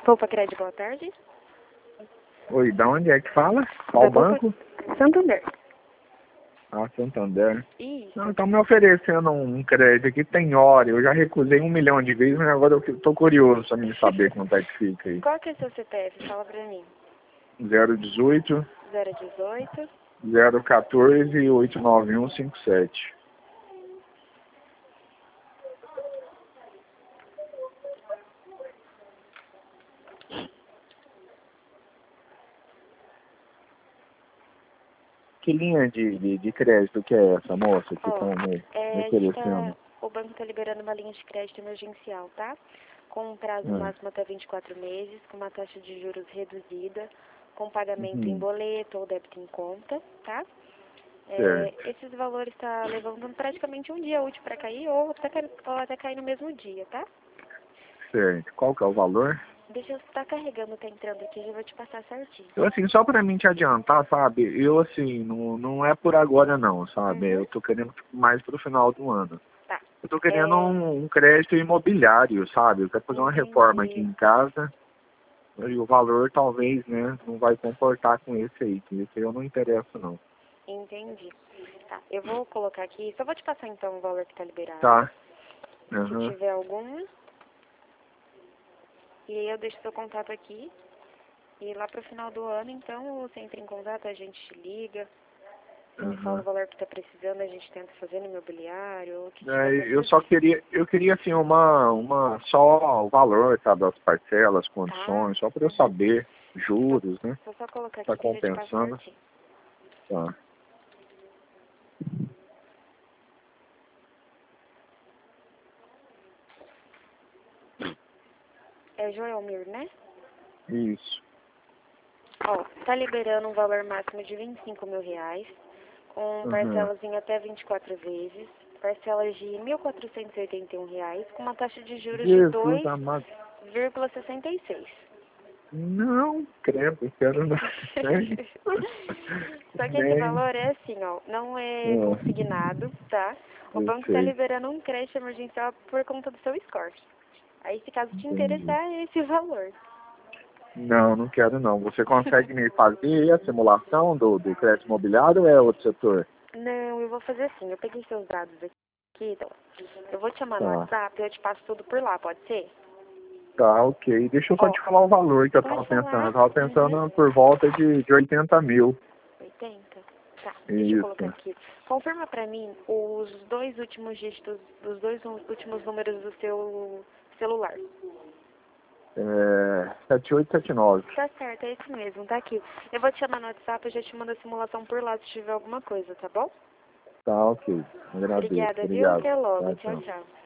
Poupa Crédito, boa tarde. Oi, da onde é que fala? Qual banco? Santander. Ah, Santander. Isso. Não, estão me oferecendo um crédito aqui, tem hora. Eu já recusei 1 milhão de vezes, mas agora eu tô curioso pra mim saber quanto é que fica aí. Qual que é seu CPF? Fala pra mim. 018 018. 014 89157. Que linha de crédito que é essa, moça, que estão me oferecendo? O banco está liberando uma linha de crédito emergencial, tá? Com um prazo máximo até 24 meses, com uma taxa de juros reduzida, com pagamento em boleto ou débito em conta, tá? Esses valores tá levando praticamente um dia útil para cair ou até cair no mesmo dia, tá? Certo. Qual que é o valor? Deixa eu estar carregando, tá entrando aqui, já vou te passar certinho. Eu, assim, só pra mim te adiantar, sabe? Eu, assim, não é por agora não, sabe? Eu tô querendo mais pro final do ano. Tá. Eu tô querendo um crédito imobiliário, sabe? Eu quero fazer uma reforma aqui em casa. E o valor talvez, né, não vai comportar com esse aí. Que esse aí eu não interesso, não. Entendi. Tá, eu vou colocar aqui, só vou te passar então o valor que tá liberado. Tá. Se tiver algum. E aí eu deixo seu contato aqui. E lá pro final do ano, então, você entra em contato, a gente te liga. Você me fala o valor que tá precisando, a gente tenta fazer no imobiliário. O que eu queria assim, só o valor, sabe, das parcelas, condições, só para eu saber, juros, né? Vou só colocar aqui Tá que eu já te passo compensando. certinho. Tá. É Joelmir, né? Isso. Ó, tá liberando um valor máximo de R$ 25.000, com parcelas em até 24 vezes, parcelas de R$ 1.481, com uma taxa de juros de 2,66. Não, credo, quero não. Só que esse valor é assim, ó, não é consignado, tá? O banco está liberando um crédito emergencial por conta do seu score. Aí, se caso te interessar, é esse valor. Não quero não. Você consegue me fazer a simulação do crédito imobiliário ou é outro setor? Não, eu vou fazer assim, eu peguei seus dados aqui, então, eu vou te chamar no WhatsApp e eu te passo tudo por lá, pode ser? Tá, ok. Deixa eu só te falar o valor que eu tava pensando. Eu tava pensando por volta de 80 mil. 80? Tá, deixa eu colocar Isso. aqui. Confirma pra mim os dois últimos dígitos, os dois últimos números do seu celular. 7879. Tá certo, é esse mesmo, tá aqui. Eu vou te chamar no WhatsApp, eu já te mando a simulação por lá se tiver alguma coisa, tá bom? Tá, ok. Agradeço. Obrigada, viu? Obrigado. Até logo. Tchau, Tchau, tchau. tchau.